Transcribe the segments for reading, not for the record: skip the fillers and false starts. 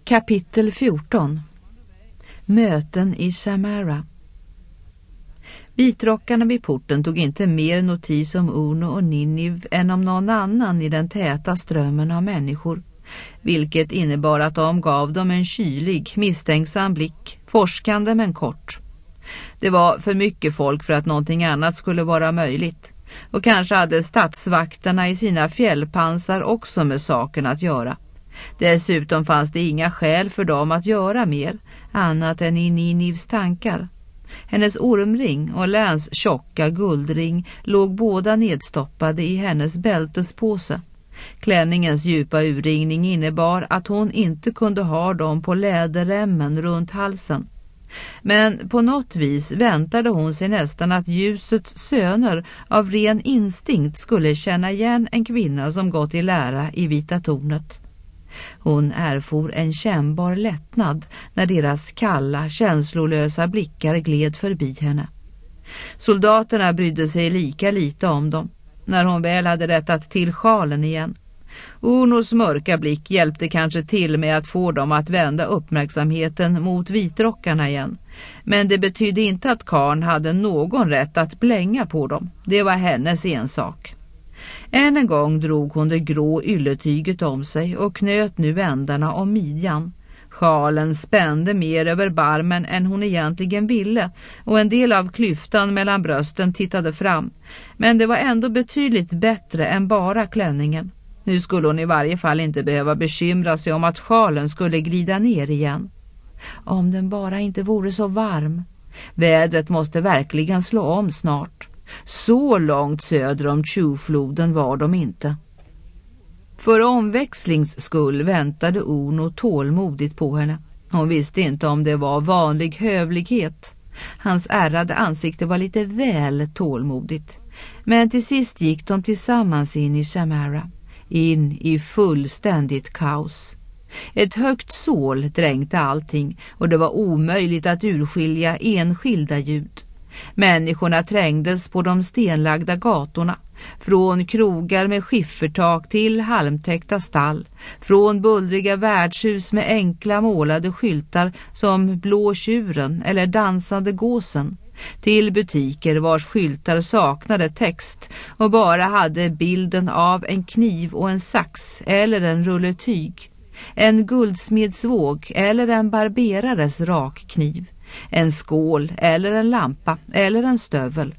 Kapitel 14. Möten i Samara. Vitrockarna vid porten tog inte mer notis om Uno och Ninive än om någon annan i den täta strömmen av människor, vilket innebar att de gav dem en kylig, misstänksam blick, forskande men kort. Det var för mycket folk för att någonting annat skulle vara möjligt, och kanske hade stadsvakterna i sina fjällpansar också med saken att göra. Dessutom fanns det inga skäl för dem att göra mer, annat än i Ninives tankar. Hennes ormring och Läns tjocka guldring låg båda nedstoppade i hennes bältespåse. Klänningens djupa urringning innebar att hon inte kunde ha dem på läderremmen runt halsen. Men på något vis väntade hon sig nästan att ljusets söner av ren instinkt skulle känna igen en kvinna som gått i lära i Vita tornet. Hon erfor en kännbar lättnad när deras kalla, känslolösa blickar gled förbi henne. Soldaterna brydde sig lika lite om dem, när hon väl hade rättat till sjalen igen. Unos mörka blick hjälpte kanske till med att få dem att vända uppmärksamheten mot vitrockarna igen. Men det betydde inte att karln hade någon rätt att blänga på dem. Det var hennes ensak. Än en gång drog hon det grå ylletyget om sig och knöt nu ändarna om midjan. Sjalen spände mer över barmen än hon egentligen ville, och en del av klyftan mellan brösten tittade fram. Men det var ändå betydligt bättre än bara klänningen. Nu skulle hon i varje fall inte behöva bekymra sig om att sjalen skulle glida ner igen. Om den bara inte vore så varm. Vädret måste verkligen slå om snart. Så långt söder om Tjufloden var de inte. För omväxlings skull väntade Uno tålmodigt på henne. Hon visste inte om det var vanlig hövlighet. Hans ärrade ansikte var lite väl tålmodigt. Men till sist gick de tillsammans in i Samara. In i fullständigt kaos. Ett högt sål dränkte allting, och det var omöjligt att urskilja enskilda ljud. Människorna trängdes på de stenlagda gatorna, från krogar med skiffertak till halmtäckta stall, från bullriga värdshus med enkla målade skyltar som Blå tjuren eller Dansande gåsen, till butiker vars skyltar saknade text och bara hade bilden av en kniv och en sax eller en rulle tyg, en guldsmedsvåg eller en barberares rakkniv, en skål eller en lampa eller en stövel.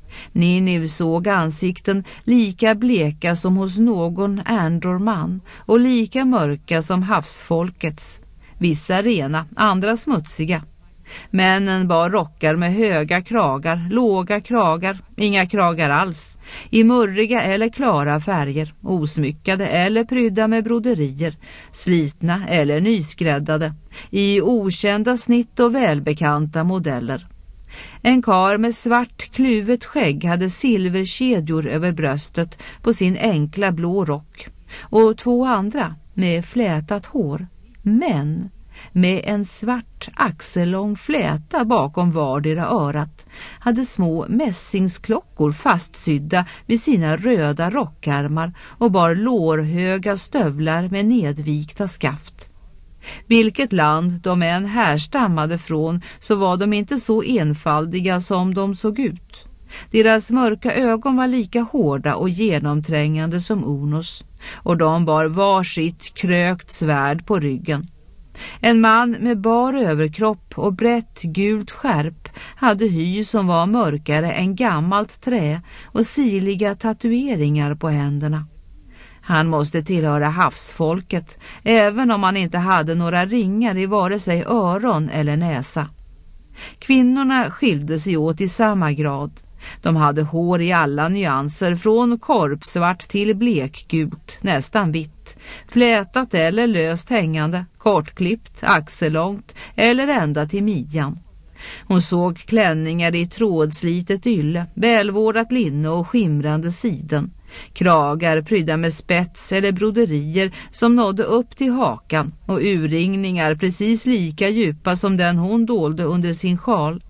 Ninive såg ansikten lika bleka som hos någon ärndorman och lika mörka som havsfolkets. Vissa rena, andra smutsiga. Männen bar rockar med höga kragar, låga kragar, inga kragar alls, i murriga eller klara färger, osmyckade eller prydda med broderier, slitna eller nyskräddade, i okända snitt och välbekanta modeller. En kar med svart kluvet skägg hade silverkedjor över bröstet på sin enkla blå rock, och två andra med flätat hår, män med en svart axellång fläta bakom vardera örat, hade små mässingsklockor fastsydda vid sina röda rockärmar och bar lårhöga stövlar med nedvikta skaft. Vilket land de än härstammade från, så var de inte så enfaldiga som de såg ut. Deras mörka ögon var lika hårda och genomträngande som Unos, och de bar varsitt krökt svärd på ryggen. En man med bar överkropp och brett gult skärp hade hy som var mörkare än gammalt trä och sirliga tatueringar på händerna. Han måste tillhöra havsfolket, även om han inte hade några ringar i vare sig öron eller näsa. Kvinnorna skilde sig åt i samma grad. De hade hår i alla nyanser, från korpsvart till blekgult, nästan vitt, flätat eller löst hängande, kortklippt, axellångt eller ända till midjan. Hon såg klänningar i trådslitet ylle, välvårdat linne och skimrande siden, kragar prydda med spets eller broderier som nådde upp till hakan och urringningar precis lika djupa som den hon dolde under sin sjal.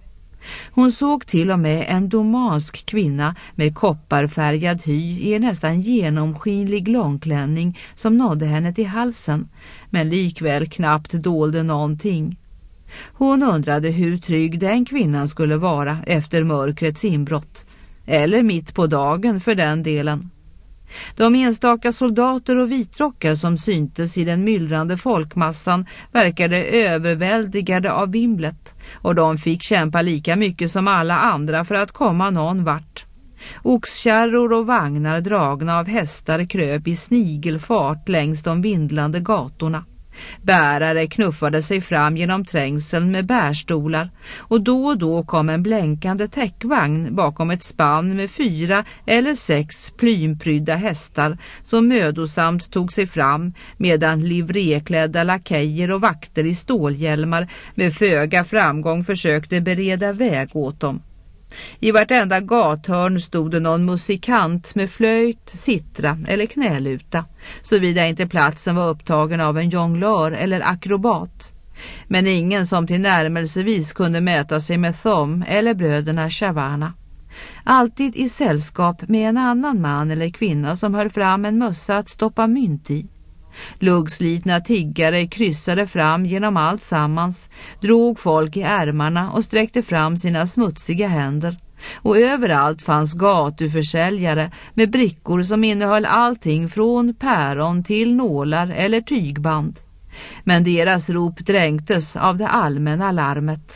Hon såg till och med en domansk kvinna med kopparfärgad hy i en nästan genomskinlig långklänning som nådde henne till halsen, men likväl knappt dolde någonting. Hon undrade hur trygg den kvinnan skulle vara efter mörkrets inbrott, eller mitt på dagen för den delen. De enstaka soldater och vitrockar som syntes i den myllrande folkmassan verkade överväldigade av vimlet, och de fick kämpa lika mycket som alla andra för att komma någon vart. Oxkärror och vagnar dragna av hästar kröp i snigelfart längs de vindlande gatorna. Bärare knuffade sig fram genom trängseln med bärstolar, och då kom en blänkande täckvagn bakom ett spann med 4 eller 6 plymprydda hästar som mödosamt tog sig fram, medan livreklädda lakejer och vakter i stålhjälmar med föga framgång försökte bereda väg åt dem. I vartenda gathörn stod det någon musikant med flöjt, sittra eller knäluta, såvida inte platsen var upptagen av en jonglör eller akrobat. Men ingen som till närmelsevis kunde mäta sig med Thom eller bröderna Shavana. Alltid i sällskap med en annan man eller kvinna som höll fram en mössa att stoppa mynt i. Luggslitna tiggare kryssade fram genom allt sammans, drog folk i ärmarna och sträckte fram sina smutsiga händer. Och överallt fanns gatuförsäljare med brickor som innehöll allting från päron till nålar eller tygband. Men deras rop dränktes av det allmänna larmet.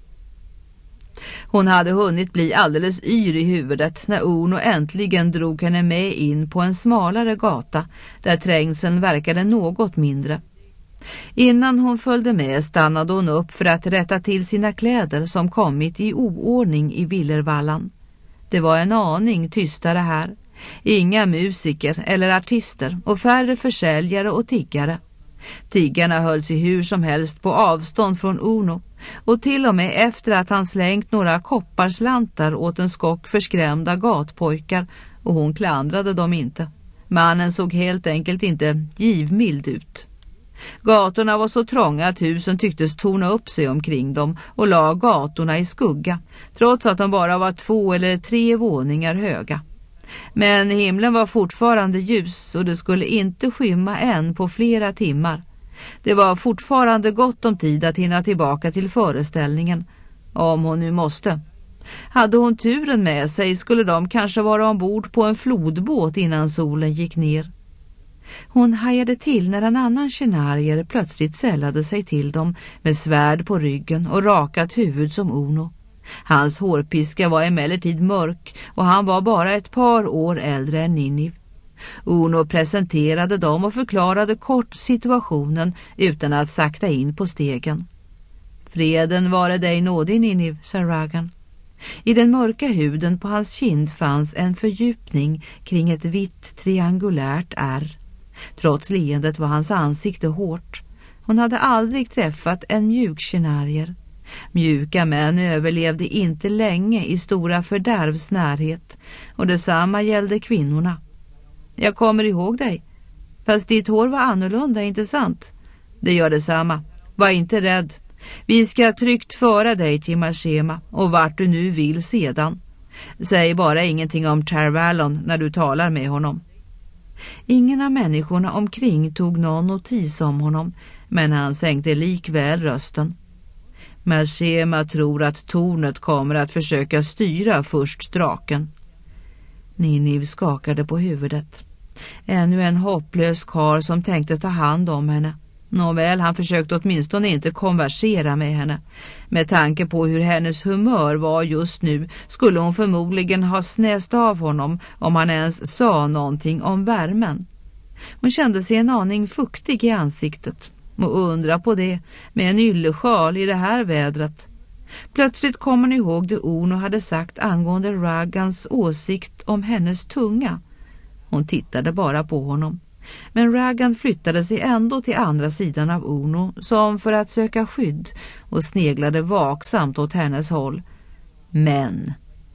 Hon hade hunnit bli alldeles yr i huvudet när Uno äntligen drog henne med in på en smalare gata där trängseln verkade något mindre. Innan hon följde med stannade hon upp för att rätta till sina kläder som kommit i oordning i Villervallan. Det var en aning tystare här. Inga musiker eller artister och färre försäljare och tiggare. Tiggarna höll sig hur som helst på avstånd från Uno, och till och med efter att han slängt några kopparslantar åt en skock förskrämda gatpojkar, och hon klandrade dem inte. Mannen såg helt enkelt inte givmild ut. Gatorna var så trånga att husen tycktes torna upp sig omkring dem och la gatorna i skugga, trots att de bara var 2 eller 3 våningar höga. Men himlen var fortfarande ljus och det skulle inte skymma än på flera timmar. Det var fortfarande gott om tid att hinna tillbaka till föreställningen, om hon nu måste. Hade hon turen med sig skulle de kanske vara ombord på en flodbåt innan solen gick ner. Hon hajade till när en annan tjänarier plötsligt sällade sig till dem med svärd på ryggen och rakat huvud som Uno. Hans hårpiska var emellertid mörk och han var bara ett par år äldre än Ninniv. Uno presenterade dem och förklarade kort situationen utan att sakta in på stegen. Freden vare dig nådig, Ninniv, sa Ragan. I den mörka huden på hans kind fanns en fördjupning kring ett vitt triangulärt ärr. Trots leendet var hans ansikte hårt. Hon hade aldrig träffat en mjuk tjänarier. Mjuka män överlevde inte länge i stora fördärvs närhet, och detsamma gällde kvinnorna. Jag kommer ihåg dig. Fast ditt hår var annorlunda, inte sant? Det gör detsamma. Var inte rädd. Vi ska tryggt föra dig till Marshema och vart du nu vill sedan. Säg bara ingenting om Tarvalon när du talar med honom. Ingen av människorna omkring tog någon notis om honom, men han sänkte likväl rösten. Marshema tror att tornet kommer att försöka styra först draken. Ninniv skakade på huvudet. Ännu en hopplös karl som tänkte ta hand om henne. Nåväl, han försökte åtminstone inte konversera med henne. Med tanke på hur hennes humör var just nu skulle hon förmodligen ha snäst av honom om han ens sa någonting om värmen. Hon kände sig en aning fuktig i ansiktet och undra på det med en yllesjal i det här vädret. Plötsligt kom hon ihåg det Uno hade sagt angående Ragans åsikt om hennes tunga. Hon tittade bara på honom. Men Ragan flyttade sig ändå till andra sidan av Uno som för att söka skydd och sneglade vaksamt åt hennes håll. Men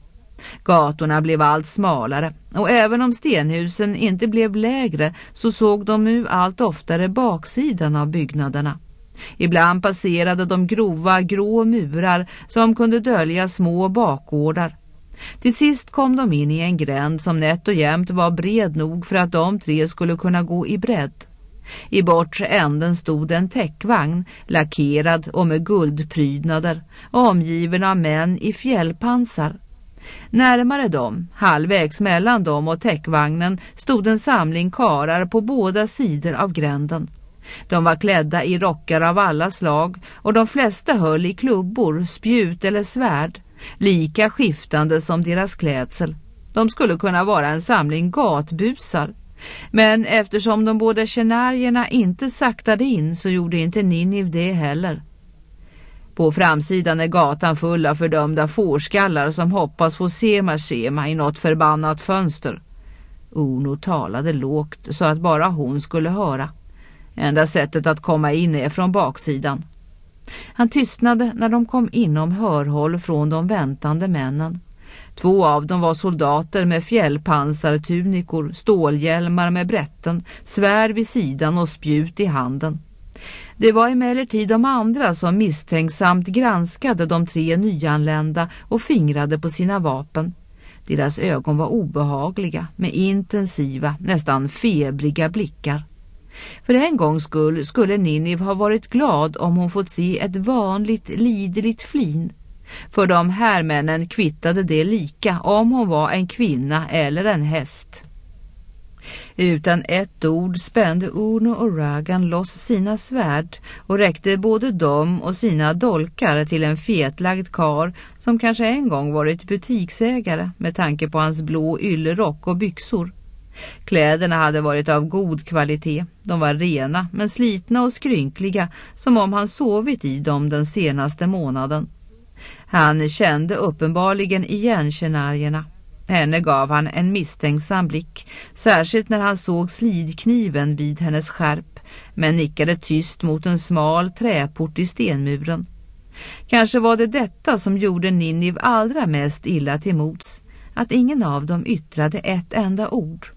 gatorna blev allt smalare, och även om stenhusen inte blev lägre så såg de nu allt oftare baksidan av byggnaderna. Ibland passerade de grova grå murar som kunde dölja små bakgårdar. Till sist kom de in i en gränd som nätt och jämnt var bred nog för att de tre skulle kunna gå i bredd. I bortre änden stod en täckvagn, lackerad och med guldprydnader, omgiven av män i fjällpansar. Närmare dem, halvvägs mellan dem och täckvagnen, stod en samling karar på båda sidor av gränden. De var klädda i rockar av alla slag och de flesta höll i klubbor, spjut eller svärd, lika skiftande som deras klädsel. De skulle kunna vara en samling gatbusar. Men eftersom de båda tjänarierna inte saktade in så gjorde inte Ninive det heller. På framsidan är gatan full av fördömda fårskallar som hoppas få se Mashema i något förbannat fönster. Uno talade lågt så att bara hon skulle höra. Enda sättet att komma in är från baksidan. Han tystnade när de kom inom hörhåll från de väntande männen. 2 av dem var soldater med fjällpansartunikor, stålhjälmar med brätten, svärd vid sidan och spjut i handen. Det var emellertid de andra som misstänksamt granskade de 3 nyanlända och fingrade på sina vapen. Deras ögon var obehagliga med intensiva, nästan febriga blickar. För en gångs skull skulle Ninive ha varit glad om hon fått se ett vanligt liderligt flin. För de härmännen kvittade det lika om hon var en kvinna eller en häst. Utan ett ord spände Uno och Ragan loss sina svärd och räckte både dem och sina dolkar till en fetlagd kar som kanske en gång varit butiksägare med tanke på hans blå yllerock och byxor. Kläderna hade varit av god kvalitet. De var rena men slitna och skrynkliga som om han sovit i dem den senaste månaden. Han kände uppenbarligen igen tjänarierna. Henne gav han en misstänksam blick, särskilt när han såg slidkniven vid hennes skärp, men nickade tyst mot en smal träport i stenmuren. Kanske var det detta som gjorde Ninive allra mest illa till mods, att ingen av dem yttrade ett enda ord.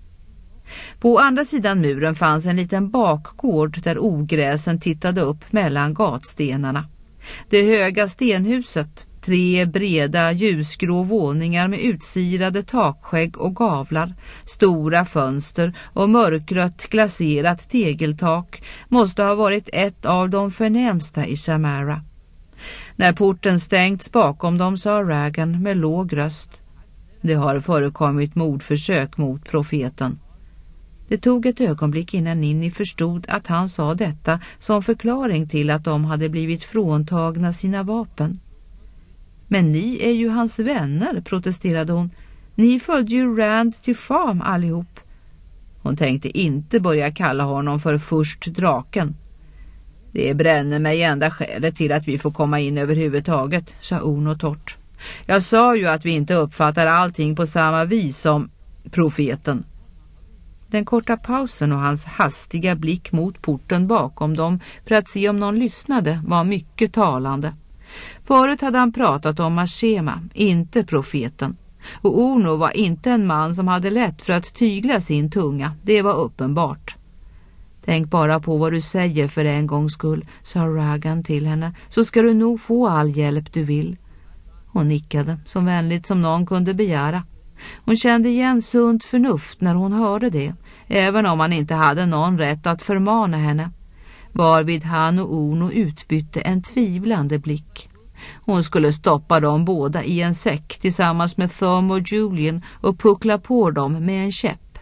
På andra sidan muren fanns en liten bakgård där ogräsen tittade upp mellan gatstenarna. Det höga stenhuset, 3 breda ljusgrå våningar med utsirade takskägg och gavlar, stora fönster och mörkrött glaserat tegeltak måste ha varit ett av de förnämsta i Samara. När porten stängts bakom dem sa Ragan med låg röst: "Det har förekommit mordförsök mot profeten." Det tog ett ögonblick innan Ninive förstod att han sa detta som förklaring till att de hade blivit fråntagna sina vapen. "Men ni är ju hans vänner", protesterade hon. "Ni följde ju Rand till Farm allihop." Hon tänkte inte börja kalla honom för först draken. "Det bränner mig enda skälet till att vi får komma in överhuvudtaget", sa Uno torrt. "Jag sa ju att vi inte uppfattar allting på samma vis som profeten." Den korta pausen och hans hastiga blick mot porten bakom dem för att se om någon lyssnade var mycket talande. Förut hade han pratat om Mashema, inte profeten. Och Uno var inte en man som hade lätt för att tygla sin tunga, det var uppenbart. "Tänk bara på vad du säger för en gångs skull", sa Ragan till henne, "så ska du nog få all hjälp du vill." Hon nickade, så vänligt som någon kunde begära. Hon kände igen sunt förnuft när hon hörde det, även om han inte hade någon rätt att förmana henne. Varvid han och Uno utbytte en tvivlande blick. Hon skulle stoppa dem båda i en säck tillsammans med Thom och Julian och puckla på dem med en käpp.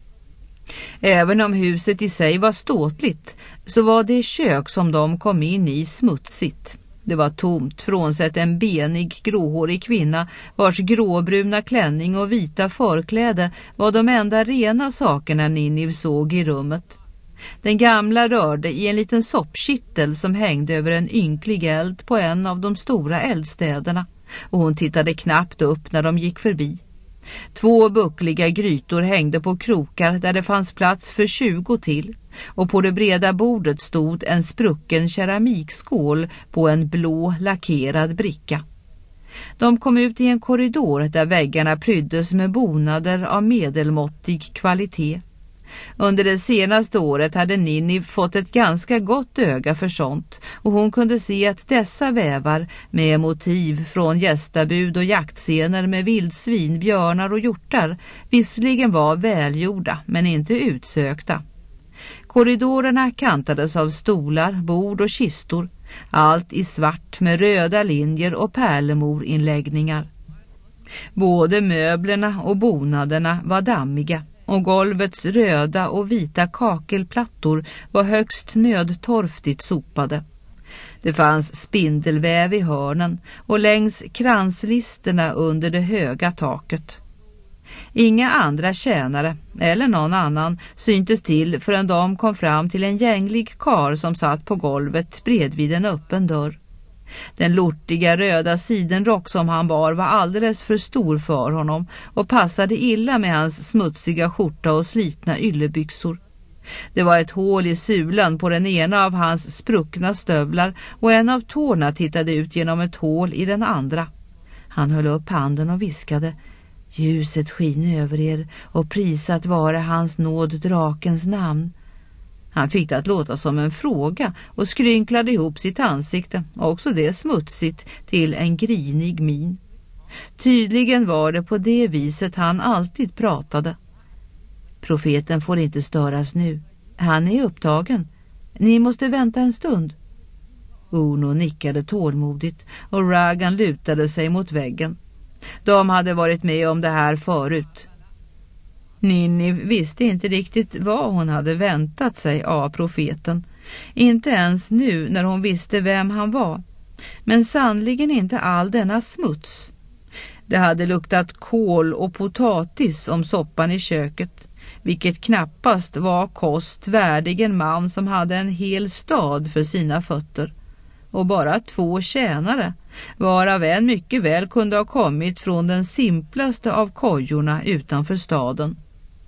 Även om huset i sig var ståtligt så var det kök som de kom in i smutsigt. Det var tomt frånsett en benig gråhårig kvinna vars gråbruna klänning och vita förkläde var de enda rena sakerna Ninive såg i rummet. Den gamla rörde i en liten soppkittel som hängde över en ynklig eld på en av de stora eldstäderna, och hon tittade knappt upp när de gick förbi. 2 buckliga grytor hängde på krokar där det fanns plats för 20 till, och på det breda bordet stod en sprucken keramikskål på en blå lackerad bricka. De kom ut i en korridor där väggarna pryddes med bonader av medelmåttig kvalitet. Under det senaste året hade Ninni fått ett ganska gott öga för sånt, och hon kunde se att dessa vävar med motiv från gästabud och jaktscener med vildsvin, björnar och hjortar visserligen var välgjorda men inte utsökta. Korridorerna kantades av stolar, bord och kistor, allt i svart med röda linjer och pärlemorinläggningar. Både möblerna och bonaderna var dammiga, och golvets röda och vita kakelplattor var högst nödtorftigt sopade. Det fanns spindelväv i hörnen och längs kranslisterna under det höga taket. Inga andra tjänare eller någon annan syntes till förrän de kom fram till en gänglig karl som satt på golvet bredvid en öppen dörr. Den lortiga röda sidenrock som han bar var alldeles för stor för honom och passade illa med hans smutsiga skjorta och slitna yllebyxor. Det var ett hål i sulan på den ena av hans spruckna stövlar och en av tårna tittade ut genom ett hål i den andra. Han höll upp handen och viskade: "Ljuset skiner över er och prisat vare hans nåd drakens namn." Han fick det att låta som en fråga och skrynklade ihop sitt ansikte, också det smutsigt, till en grinig min. Tydligen var det på det viset han alltid pratade. "Profeten får inte störas nu. Han är upptagen. Ni måste vänta en stund." Uno nickade tålmodigt och Ragan lutade sig mot väggen. De hade varit med om det här förut. Ninni visste inte riktigt vad hon hade väntat sig av profeten. Inte ens nu när hon visste vem han var. Men sannligen inte all denna smuts. Det hade luktat kål och potatis om soppan i köket, vilket knappast var kost värdig en man som hade en hel stad för sina fötter. Och bara 2 tjänare, varav en mycket väl kunde ha kommit från den simplaste av kojorna utanför staden.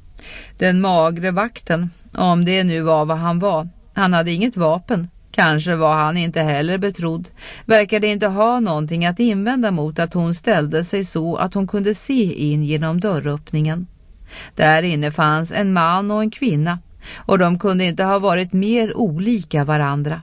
Den magre vakten, om det nu var vad han hade inget vapen, kanske var han inte heller betrodd, verkade inte ha någonting att invända mot att hon ställde sig så att hon kunde se in genom dörröppningen. Där inne fanns en man och en kvinna, och de kunde inte ha varit mer olika varandra.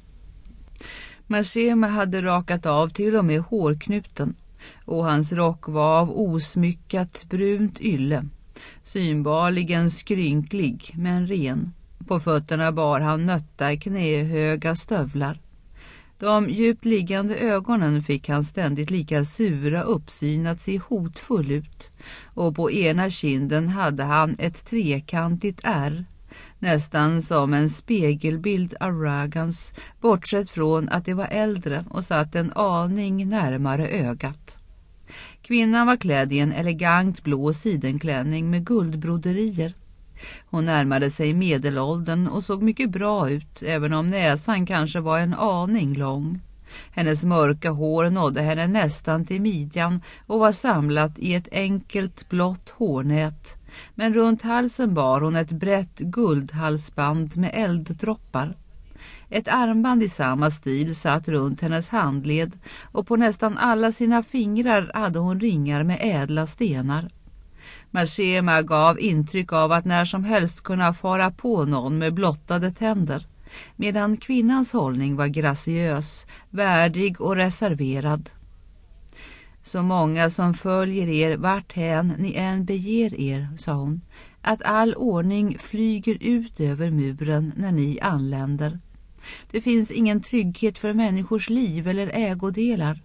Mashema hade rakat av till och med hårknuten, och hans rock var av osmyckat brunt ylle, synbarligen skrynklig men ren. På fötterna bar han nötta knähöga stövlar. De djupt liggande ögonen fick han ständigt lika sura uppsyn att se hotfull ut, och på ena kinden hade han ett trekantigt ärr, nästan som en spegelbild av Ragans, bortsett från att det var äldre och satt en aning närmare ögat. Kvinnan var klädd i en elegant blå sidenklänning med guldbroderier. Hon närmade sig medelåldern och såg mycket bra ut, även om näsan kanske var en aning lång. Hennes mörka hår nådde henne nästan till midjan och var samlat i ett enkelt blått hårnät, men runt halsen bar hon ett brett guldhalsband med elddroppar. Ett armband i samma stil satt runt hennes handled, och på nästan alla sina fingrar hade hon ringar med ädla stenar. Mashema gav intryck av att när som helst kunna fara på någon med blottade tänder, medan kvinnans hållning var graciös, värdig och reserverad. "Så många som följer er varthän ni än beger er", sa hon, "att all ordning flyger ut över muren när ni anländer. Det finns ingen trygghet för människors liv eller ägodelar.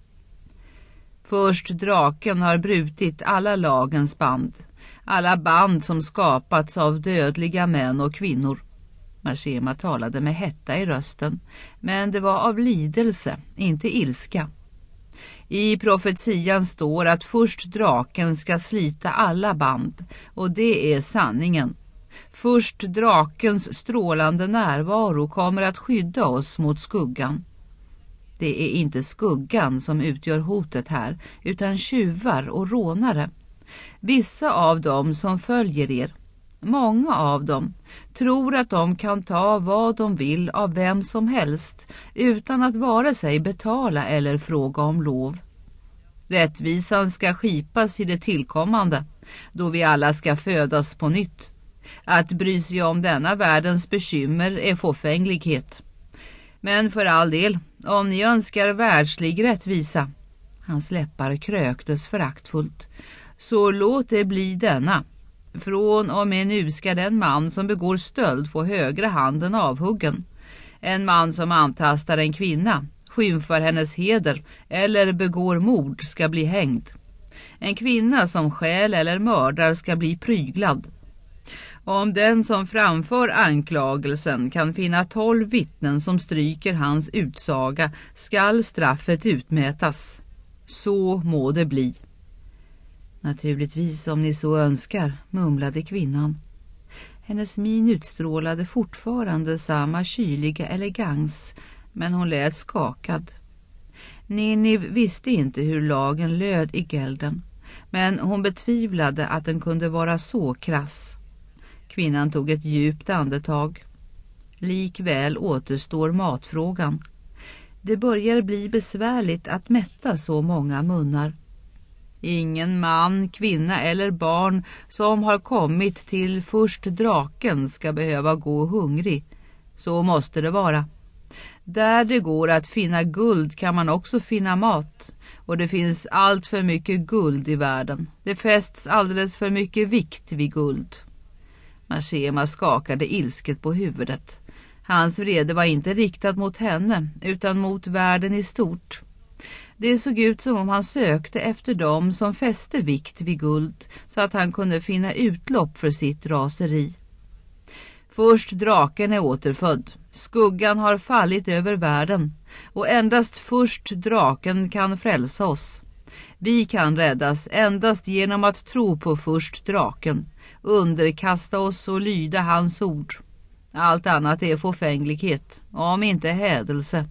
Först draken har brutit alla lagens band, alla band som skapats av dödliga män och kvinnor." Mashema talade med hetta i rösten, men det var av lidelse, inte ilska. "I profetian står att först draken ska slita alla band, och det är sanningen. Först drakens strålande närvaro kommer att skydda oss mot skuggan. Det är inte skuggan som utgör hotet här, utan tjuvar och rånare. Vissa av dem som följer er, många av dem, tror att de kan ta vad de vill av vem som helst utan att vare sig betala eller fråga om lov. Rättvisan ska skipas i det tillkommande, då vi alla ska födas på nytt. Att bry sig om denna världens bekymmer är fåfänglighet. Men för all del, om ni önskar världslig rättvisa, hans läppar kröktes föraktfullt, så låt det bli denna. Från och med nu ska den man som begår stöld få högra handen avhuggen. En man som antastar en kvinna, skymfar hennes heder eller begår mord ska bli hängd. En kvinna som stjäl eller mördar ska bli pryglad. Om den som framför anklagelsen kan finna 12 vittnen som stryker hans utsaga, skall straffet utmätas. Så må det bli. Naturligtvis om ni så önskar, mumlade kvinnan. Hennes min utstrålade fortfarande samma kyliga elegans, men hon lät skakad. Ninive visste inte hur lagen löd i Gelden, men hon betvivlade att den kunde vara så krass. Kvinnan tog ett djupt andetag. Likväl återstår matfrågan. Det börjar bli besvärligt att mätta så många munnar. Ingen man, kvinna eller barn som har kommit till först draken ska behöva gå hungrig. Så måste det vara. Där det går att finna guld kan man också finna mat. Och det finns allt för mycket guld i världen. Det fästs alldeles för mycket vikt vid guld. Mashema skakade ilsket på huvudet. Hans vrede var inte riktad mot henne utan mot världen i stort. Det såg ut som om han sökte efter dem som fäste vikt vid guld så att han kunde finna utlopp för sitt raseri. Först draken är återfödd. Skuggan har fallit över världen och endast först draken kan frälsa oss. Vi kan räddas endast genom att tro på först draken, underkasta oss och lyda hans ord. Allt annat är fåfänglighet, om inte hädelse.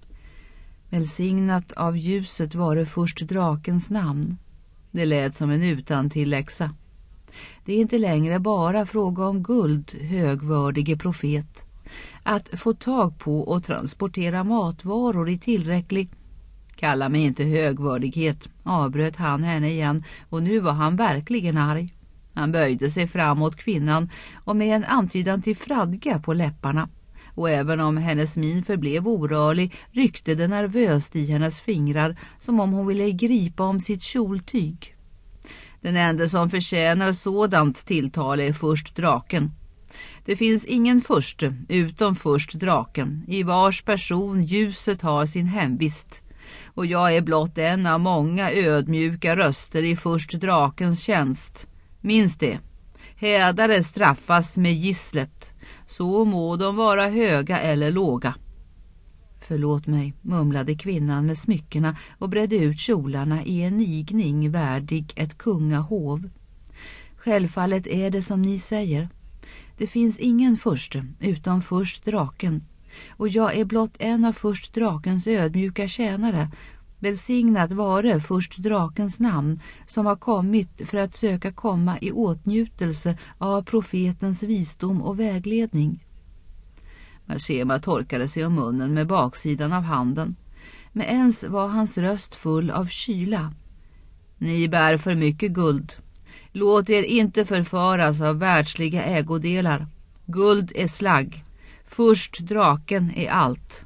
Välsignat av ljuset var det först drakens namn. Det lät som en utantilläxa. Det är inte längre bara fråga om guld, högvördige profet. Att få tag på och transportera matvaror i tillräcklig... Kalla mig inte högvördighet, avbröt han henne igen, och nu var han verkligen arg. Han böjde sig framåt kvinnan och med en antydan till fradga på läpparna. Och även om hennes min förblev orörlig ryckte det nervöst i hennes fingrar som om hon ville gripa om sitt kjoltyg. Den enda som förtjänar sådant tilltal är först draken. Det finns ingen förste utom först draken, i vars person ljuset har sin hemvist. Och jag är blott en av många ödmjuka röster i först drakens tjänst. Minns det. Hädare straffas med gisslet. Så må de vara höga eller låga. Förlåt mig, mumlade kvinnan med smyckena och bredde ut kjolarna i en nigning värdig ett kungahov. Självfallet är det som ni säger. Det finns ingen förste utom först draken. Och jag är blott en av först drakens ödmjuka tjänare. Välsignat vare först drakens namn som har kommit för att söka komma i åtnjutelse av profetens visdom och vägledning. Mashema torkade sig om munnen med baksidan av handen. Men ens var hans röst full av kyla. Ni bär för mycket guld. Låt er inte förföras av världsliga ägodelar. Guld är slagg. Först draken är allt.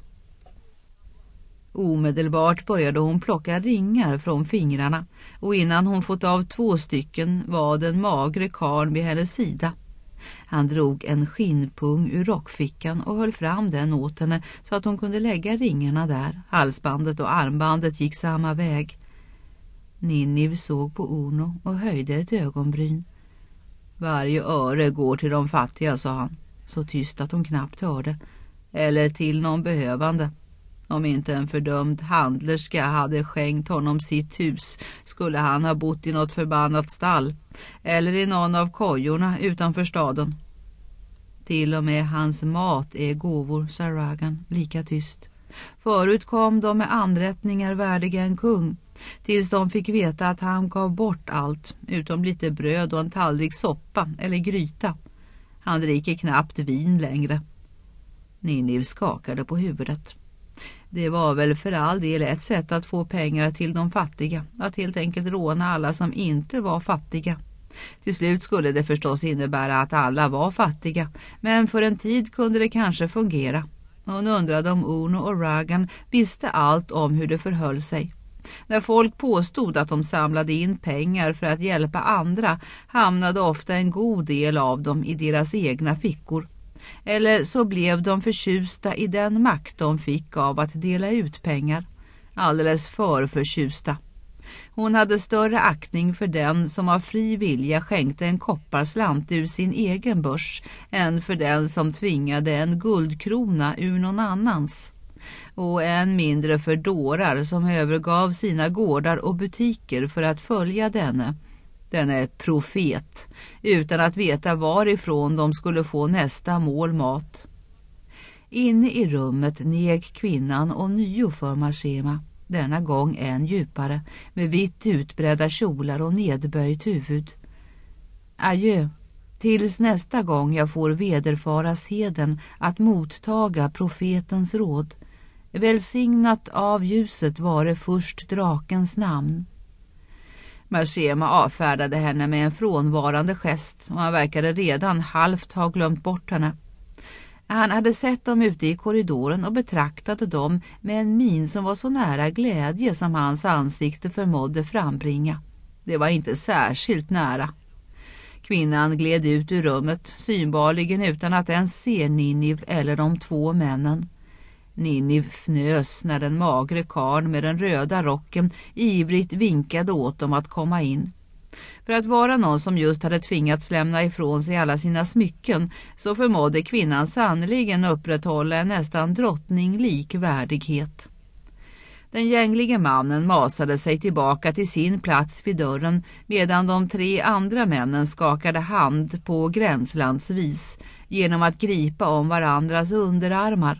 Omedelbart började hon plocka ringar från fingrarna och innan hon fått av 2 stycken var den magre karln vid hennes sida. Han drog en skinnpung ur rockfickan och höll fram den åt henne så att hon kunde lägga ringarna där. Halsbandet och armbandet gick samma väg. Ninive såg på Uno och höjde ett ögonbryn. Varje öre går till de fattiga, sa han, så tyst att hon knappt hörde. Eller till någon behövande. Om inte en fördömd handlerska hade skänkt honom sitt hus skulle han ha bott i något förbannat stall eller i någon av kojorna utanför staden. Till och med hans mat är gåvor, sa Ragan lika tyst. Förut kom de med anrättningar värdiga en kung tills de fick veta att han gav bort allt utom lite bröd och en tallrik soppa eller gryta. Han dricker knappt vin längre. Ninive skakade på huvudet. Det var väl för all del ett sätt att få pengar till de fattiga, att helt enkelt råna alla som inte var fattiga. Till slut skulle det förstås innebära att alla var fattiga, men för en tid kunde det kanske fungera. Hon undrade om Uno och Ragan visste allt om hur det förhöll sig. När folk påstod att de samlade in pengar för att hjälpa andra hamnade ofta en god del av dem i deras egna fickor. Eller så blev de förtjusta i den makt de fick av att dela ut pengar. Alldeles för förtjusta. Hon hade större aktning för den som av fri vilja skänkte en kopparslant ur sin egen börs än för den som tvingade en guldkrona ur någon annans. Och än mindre för dårar som övergav sina gårdar och butiker för att följa denne profet, utan att veta varifrån de skulle få nästa mål mat. Inne i rummet neg kvinnan och nio för Mashema, denna gång än djupare, med vitt utbredda kjolar och nedböjt huvud. Adjö, tills nästa gång jag får vederfaras heden att mottaga profetens råd. Välsignat av ljuset vare först drakens namn. Mashema avfärdade henne med en frånvarande gest och han verkade redan halvt ha glömt bort henne. Han hade sett dem ute i korridoren och betraktade dem med en min som var så nära glädje som hans ansikte förmådde frambringa. Det var inte särskilt nära. Kvinnan gled ut ur rummet, synbarligen utan att ens se Niniv eller de två männen. Niniv fnös när den magre karl med den röda rocken ivrigt vinkade åt dem att komma in. För att vara någon som just hade tvingats lämna ifrån sig alla sina smycken så förmådde kvinnan sannoliken upprätthålla en nästan drottninglik värdighet. Den gänglige mannen masade sig tillbaka till sin plats vid dörren medan de tre andra männen skakade hand på gränslandsvis genom att gripa om varandras underarmar.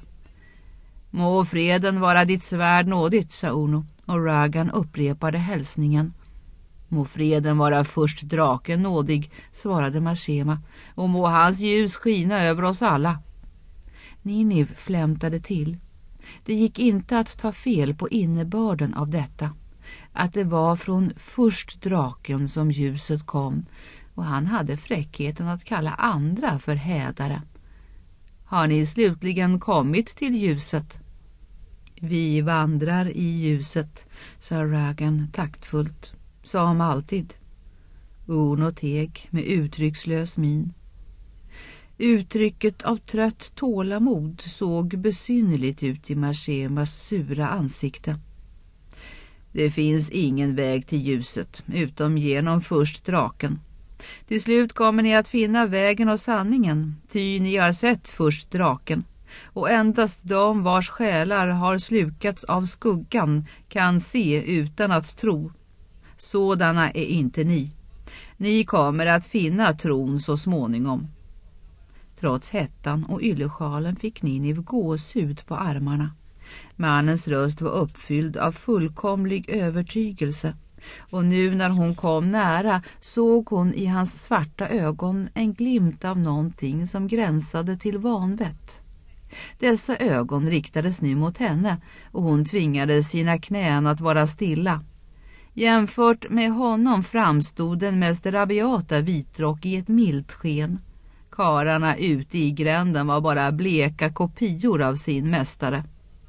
Må freden vara ditt svärd nådigt, sa Uno, och Ragan upprepade hälsningen. Må freden vara först draken nådig, svarade Mashema, och må hans ljus skina över oss alla. Niniv flämtade till. Det gick inte att ta fel på innebörden av detta. Att det var från först draken som ljuset kom, och han hade fräckheten att kalla andra för hädare. Har ni slutligen kommit till ljuset? Vi vandrar i ljuset, sa Ragan taktfullt, som alltid. Uno teg med uttryckslös min. Uttrycket av trött tålamod såg besynnerligt ut i Mashemas sura ansikte. Det finns ingen väg till ljuset, utom genom först draken. Till slut kommer ni att finna vägen och sanningen, ty ni har sett först draken. Och endast de vars själar har slukats av skuggan kan se utan att tro. Sådana är inte ni. Ni kommer att finna tron så småningom. Trots hettan och yllesjalen fick Niniv gåshud på armarna. Mannens röst var uppfylld av fullkomlig övertygelse. Och nu när hon kom nära såg hon i hans svarta ögon en glimt av någonting som gränsade till vanvett. Dessa ögon riktades nu mot henne och hon tvingade sina knän att vara stilla. Jämfört med honom framstod den mest rabiata vitrock i ett milt sken. Kararna ute i gränden var bara bleka kopior av sin mästare.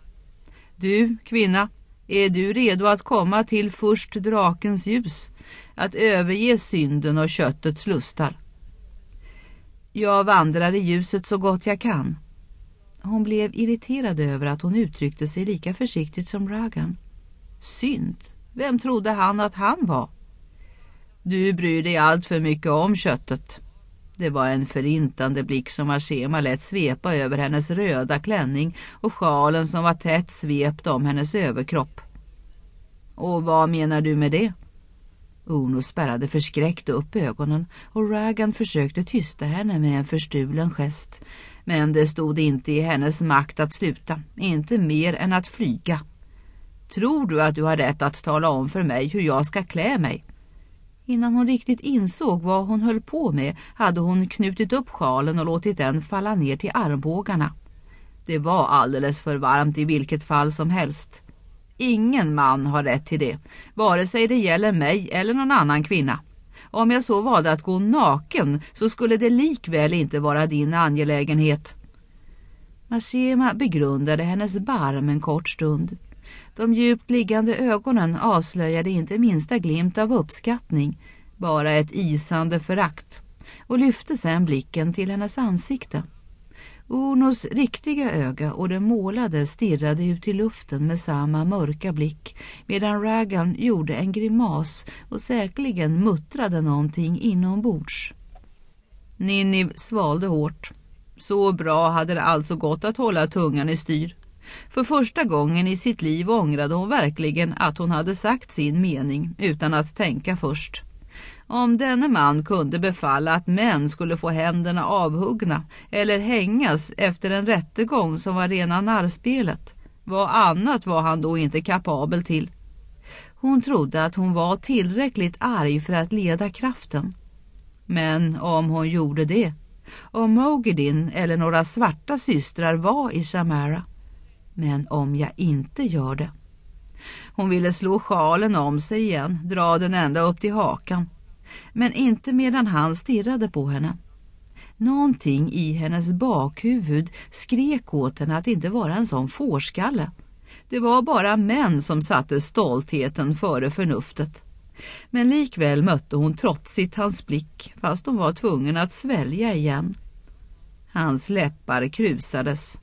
Du, kvinna, är du redo att komma till först drakens ljus, att överge synden och köttets lustar? Jag vandrar i ljuset så gott jag kan. Hon blev irriterad över att hon uttryckte sig lika försiktigt som Ragan. Synd? Vem trodde han att han var? Du bryr dig allt för mycket om köttet. Det var en förintande blick som Mashema lät svepa över hennes röda klänning och sjalen som var tätt svept om hennes överkropp. Och vad menar du med det? Uno spärrade förskräckt upp ögonen och Ragan försökte tysta henne med en förstulen gest. Men det stod inte i hennes makt att sluta, inte mer än att flyga. Tror du att du har rätt att tala om för mig hur jag ska klä mig? Innan hon riktigt insåg vad hon höll på med hade hon knutit upp sjalen och låtit den falla ner till armbågarna. Det var alldeles för varmt i vilket fall som helst. Ingen man har rätt till det, vare sig det gäller mig eller någon annan kvinna. Om jag så valde att gå naken så skulle det likväl inte vara din angelägenhet. Mashema begrundade hennes barm en kort stund. De djupt liggande ögonen avslöjade inte minsta glimt av uppskattning, bara ett isande förakt, och lyfte sedan blicken till hennes ansikte. Unos riktiga öga och det målade stirrade ut i luften med samma mörka blick, medan Ragan gjorde en grimas och säkerligen muttrade någonting inombords. Ninniv svalde hårt. Så bra hade det alltså gått att hålla tungan i styr. För första gången i sitt liv ångrade hon verkligen att hon hade sagt sin mening utan att tänka först. Om denne man kunde befalla att män skulle få händerna avhuggna eller hängas efter en rättegång som var rena narrspelet, vad annat var han då inte kapabel till. Hon trodde att hon var tillräckligt arg för att leda kraften. Men om hon gjorde det, om Moghedin eller några svarta systrar var i Shamara. Men om jag inte gör det. Hon ville slå sjalen om sig igen, dra den ända upp till hakan. Men inte medan han stirrade på henne. Någonting i hennes bakhuvud skrek åt henne att inte vara en sån fårskalle. Det var bara män som satte stoltheten före förnuftet. Men likväl mötte hon trotsigt hans blick, fast hon var tvungen att svälja igen. Hans läppar krusades.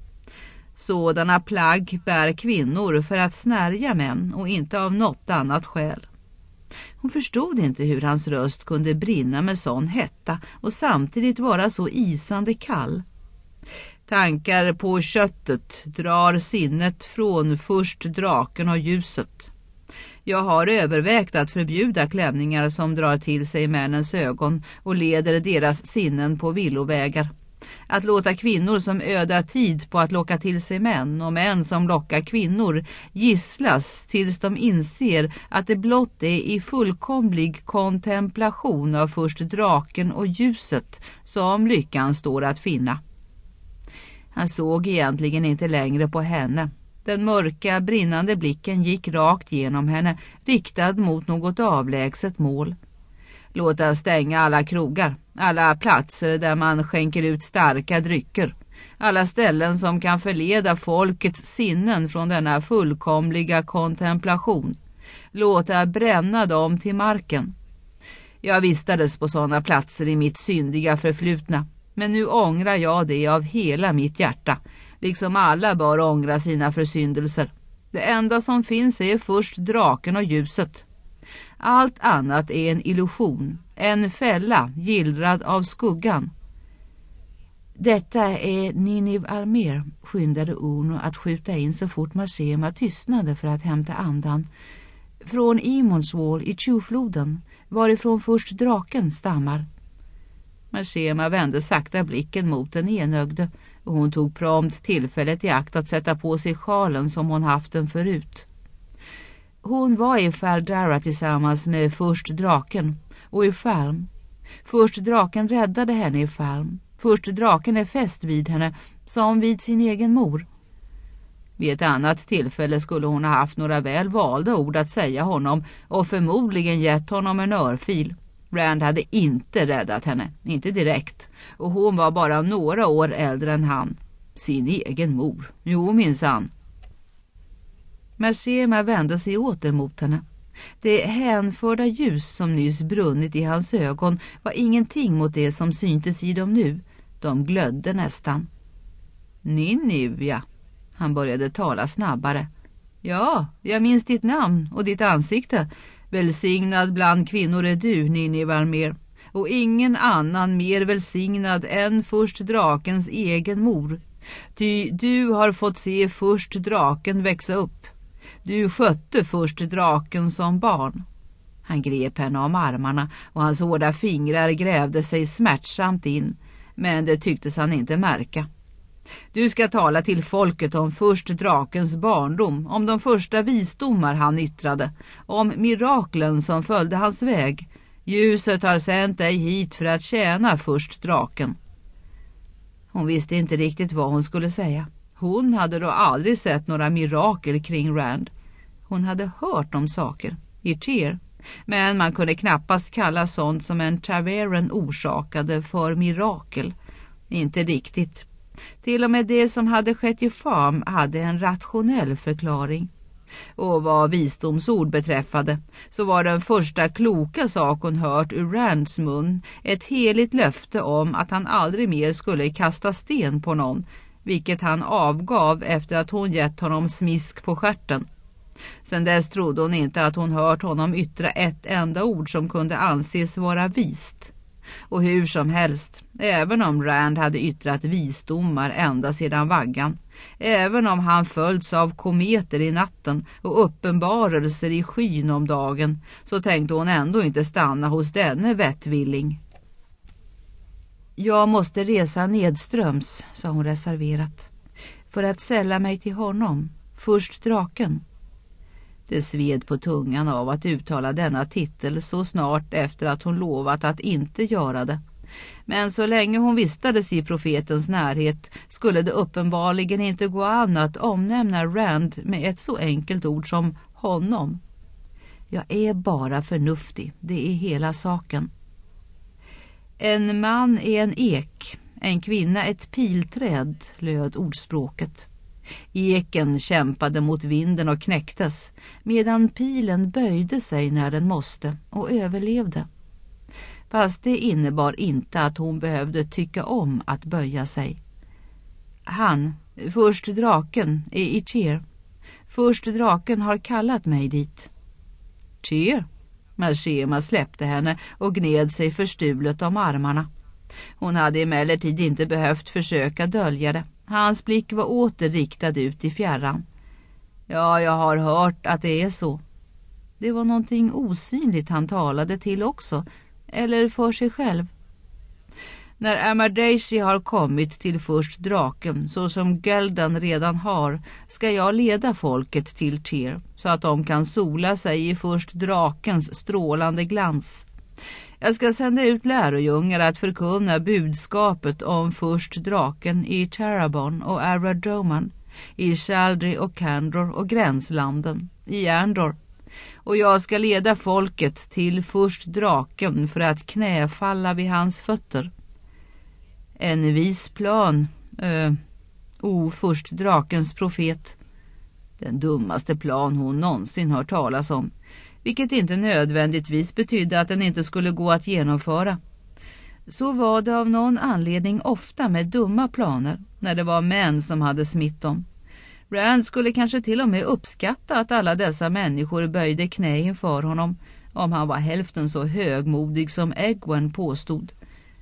Sådana plagg bär kvinnor för att snärja män och inte av något annat skäl. Hon förstod inte hur hans röst kunde brinna med sån hetta och samtidigt vara så isande kall. Tankar på köttet drar sinnet från först draken och ljuset. Jag har övervägt att förbjuda klänningar som drar till sig männens ögon och leder deras sinnen på villovägar. Att låta kvinnor som ödar tid på att locka till sig män och män som lockar kvinnor gisslas tills de inser att det blott är i fullkomlig kontemplation av först draken och ljuset som lyckan står att finna. Han såg egentligen inte längre på henne. Den mörka, brinnande blicken gick rakt genom henne, riktad mot något avlägset mål. Låta stänga alla krogar, alla platser där man skänker ut starka drycker, alla ställen som kan förleda folkets sinnen från denna fullkomliga kontemplation. Låta bränna dem till marken. Jag vistades på sådana platser i mitt syndiga förflutna, men nu ångrar jag det av hela mitt hjärta, liksom alla bör ångra sina försyndelser. Det enda som finns är först draken och ljuset. Allt annat är en illusion, en fälla gillrad av skuggan. Detta är Ninniv Almer, skyndade Uno att skjuta in så fort Mashema tystnade för att hämta andan. Från Imonswall i Tjufloden, varifrån först draken stammar. Mashema vände sakta blicken mot den enögde och hon tog prompt tillfället i akt att sätta på sig sjalen som hon haft den förut. Hon var i Faldara tillsammans med först draken och i Falm. Först draken räddade henne i Falm. Först draken är fäst vid henne som vid sin egen mor. Vid ett annat tillfälle skulle hon ha haft några väl valda ord att säga honom och förmodligen gett honom en örfil. Rand hade inte räddat henne, inte direkt, och hon var bara några år äldre än han. Sin egen mor, jo minsann. Mashema vände sig åter mot henne. Det hänförda ljus som nyss brunnit i hans ögon var ingenting mot det som syntes i dem nu. De glödde nästan. Ninniv, ja. Han började tala snabbare. Ja, jag minns ditt namn och ditt ansikte. Välsignad bland kvinnor är du, Ninniv Almer. Och ingen annan mer välsignad än först drakens egen mor. Ty du har fått se först draken växa upp. Du skötte först draken som barn. Han grep henne om armarna och hans hårda fingrar grävde sig smärtsamt in. Men det tycktes han inte märka. Du ska tala till folket om först drakens barndom, om de första visdomar han yttrade, om miraklen som följde hans väg. Ljuset har sänt dig hit för att tjäna först draken. Hon visste inte riktigt vad hon skulle säga. Hon hade då aldrig sett några mirakel kring Rand. Hon hade hört om saker, i Tyr, Men man kunde knappast kalla sånt som en Tavern orsakade för mirakel. Inte riktigt. Till och med det som hade skett i Farm hade en rationell förklaring. Och vad visdomsord beträffade så var den första kloka sak hon hört ur Rands mun ett heligt löfte om att han aldrig mer skulle kasta sten på någon, vilket han avgav efter att hon gett honom smisk på stjärten. Sen dess trodde hon inte att hon hört honom yttra ett enda ord som kunde anses vara vist. Och hur som helst, även om Rand hade yttrat visdomar ända sedan vaggan, även om han följts av kometer i natten och uppenbarelser i skyn om dagen, så tänkte hon ändå inte stanna hos denne vettvilling. Jag måste resa nedströms, sa hon reserverat, för att sälla mig till honom, först draken. Det sved på tungan av att uttala denna titel så snart efter att hon lovat att inte göra det. Men så länge hon vistades i profetens närhet skulle det uppenbarligen inte gå an att omnämna Rand med ett så enkelt ord som honom. Jag är bara förnuftig, det är hela saken. En man är en ek, en kvinna ett pilträd, löd ordspråket. Eken kämpade mot vinden och knäcktes, medan pilen böjde sig när den måste och överlevde. Fast det innebar inte att hon behövde tycka om att böja sig. Han, först draken, är i Tyr. Först draken har kallat mig dit. Tyr? Marshema släppte henne och gned sig förstulet om armarna. Hon hade emellertid inte behövt försöka dölja det. Hans blick var åter riktad ut i fjärran. Ja, jag har hört att det är så. Det var någonting osynligt han talade till också, eller för sig själv. När Amardashi har kommit till först draken, så som Gelden redan har, ska jag leda folket till Tyr, så att de kan sola sig i först drakens strålande glans. Jag ska sända ut lärojungar att förkunna budskapet om först draken i Tarabon och Aradoman, i Chaldri och Kandor och gränslanden, i Andor. Och jag ska leda folket till först draken för att knäfalla vid hans fötter. En vis plan, först drakens profet. Den dummaste plan hon någonsin hört talas om. Vilket inte nödvändigtvis betydde att den inte skulle gå att genomföra. Så var det av någon anledning ofta med dumma planer när det var män som hade smitt dem. Rand skulle kanske till och med uppskatta att alla dessa människor böjde knä inför honom om han var hälften så högmodig som Egwene påstod.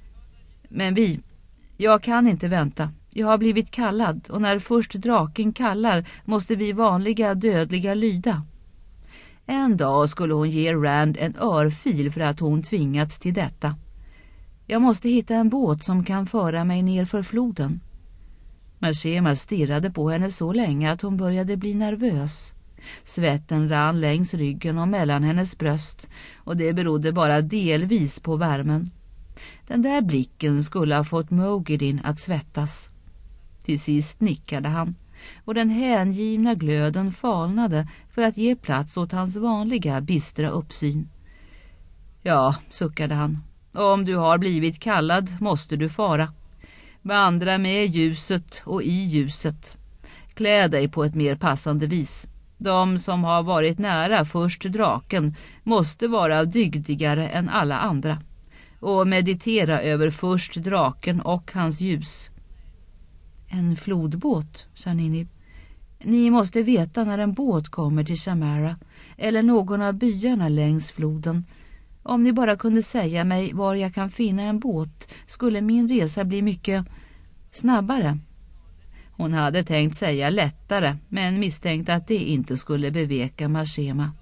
Men jag kan inte vänta. Jag har blivit kallad och när först draken kallar måste vi vanliga dödliga lyda. En dag skulle hon ge Rand en örfil för att hon tvingats till detta. Jag måste hitta en båt som kan föra mig ner för floden. Marshema stirrade på henne så länge att hon började bli nervös. Svetten rann längs ryggen och mellan hennes bröst och det berodde bara delvis på värmen. Den där blicken skulle ha fått Moghedien att svettas. Till sist nickade han och den hängivna glöden falnade för att ge plats åt hans vanliga bistra uppsyn. Ja, suckade han. Om du har blivit kallad måste du fara. Vandra med ljuset och i ljuset. Klä dig på ett mer passande vis. De som har varit nära först draken måste vara dygdigare än alla andra. Och meditera över först draken och hans ljus. En flodbåt, sa Ninib. Ni måste veta när en båt kommer till Shamara eller någon av byarna längs floden. Om ni bara kunde säga mig var jag kan finna en båt skulle min resa bli mycket snabbare. Hon hade tänkt säga lättare men misstänkte att det inte skulle beveka Marshema.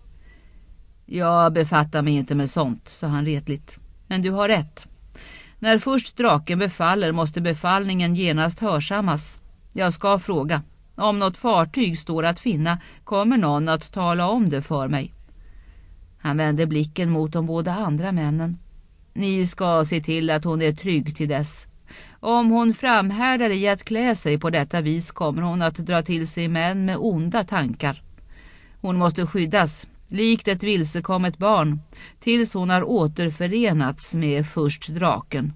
Jag befattar mig inte med sånt, sa han retligt. Men du har rätt. När först draken befaller måste befallningen genast hörsammas. Jag ska fråga. Om något fartyg står att finna kommer någon att tala om det för mig. Han vände blicken mot de båda andra männen. Ni ska se till att hon är trygg till dess. Om hon framhärdar i att klä sig på detta vis kommer hon att dra till sig män med onda tankar. Hon måste skyddas, likt ett vilsekommet barn, tills hon har återförenats med först draken.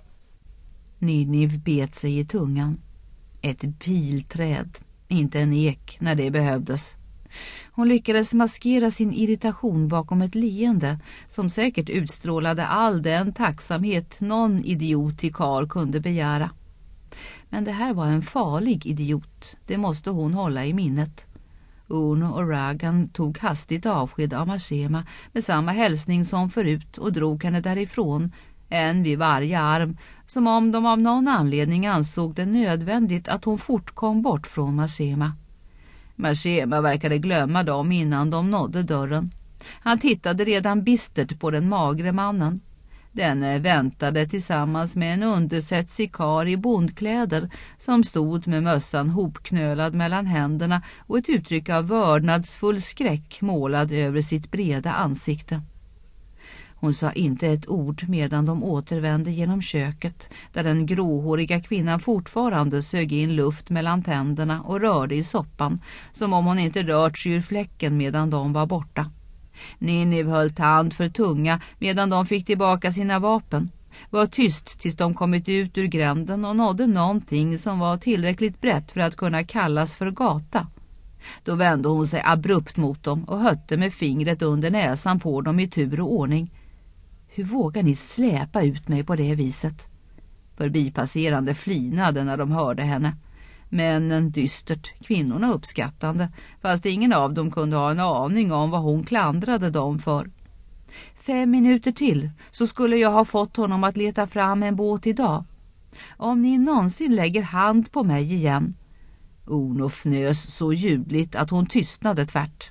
Ninive bet sig i tungan. Ett pilträd, inte en ek när det behövdes. Hon lyckades maskera sin irritation bakom ett leende som säkert utstrålade all den tacksamhet någon idiot i kar kunde begära. Men det här var en farlig idiot, det måste hon hålla i minnet. Uno och Ragan tog hastigt avsked av Mashema med samma hälsning som förut och drog henne därifrån, en vid varje arm, som om de av någon anledning ansåg det nödvändigt att hon fort kom bort från Mashema. Mashema verkade glömma dem innan de nådde dörren. Han tittade redan bistert på den magre mannen. Denne väntade tillsammans med en undersetsig kar i bondkläder som stod med mössan hopknölad mellan händerna och ett uttryck av vördnadsfull skräck målad över sitt breda ansikte. Hon sa inte ett ord medan de återvände genom köket, där den gråhåriga kvinnan fortfarande sög in luft mellan tänderna och rörde i soppan, som om hon inte rört sig ur fläcken medan de var borta. Ninive höll tand för tunga medan de fick tillbaka sina vapen, var tyst tills de kommit ut ur gränden och nådde någonting som var tillräckligt brett för att kunna kallas för gata. Då vände hon sig abrupt mot dem och hötte med fingret under näsan på dem i tur och ordning. Hur vågar ni släpa ut mig på det viset? Förbipasserande flinade när de hörde henne. Männen dystert, kvinnorna uppskattande, fast ingen av dem kunde ha en aning om vad hon klandrade dem för. 5 minuter till så skulle jag ha fått honom att leta fram en båt idag. Om ni någonsin lägger hand på mig igen. Uno fnös så ljudligt att hon tystnade tvärt.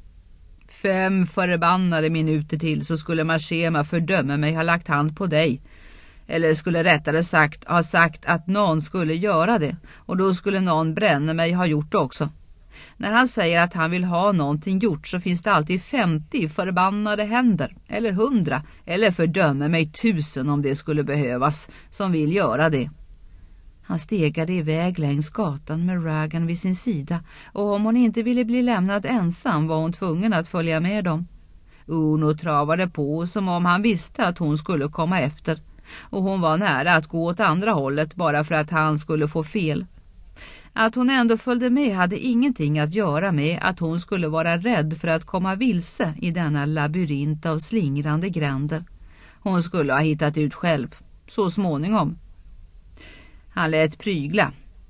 5 förbannade minuter till så skulle Mashema fördöma mig ha lagt hand på dig. Eller skulle rättare sagt ha sagt att någon skulle göra det, och då skulle någon bränna mig ha gjort det också. När han säger att han vill ha någonting gjort så finns det alltid 50 förbannade händer, eller 100, eller fördömer mig 1000 om det skulle behövas, som vill göra det. Han stegade iväg längs gatan med Ragan vid sin sida, och om hon inte ville bli lämnad ensam var hon tvungen att följa med dem. Uno travade på som om han visste att hon skulle komma efter, och hon var nära att gå åt andra hållet bara för att han skulle få fel. Att hon ändå följde med hade ingenting att göra med att hon skulle vara rädd för att komma vilse i denna labyrint av slingrande gränder. Hon skulle ha hittat ut själv, så småningom. Han lät prygla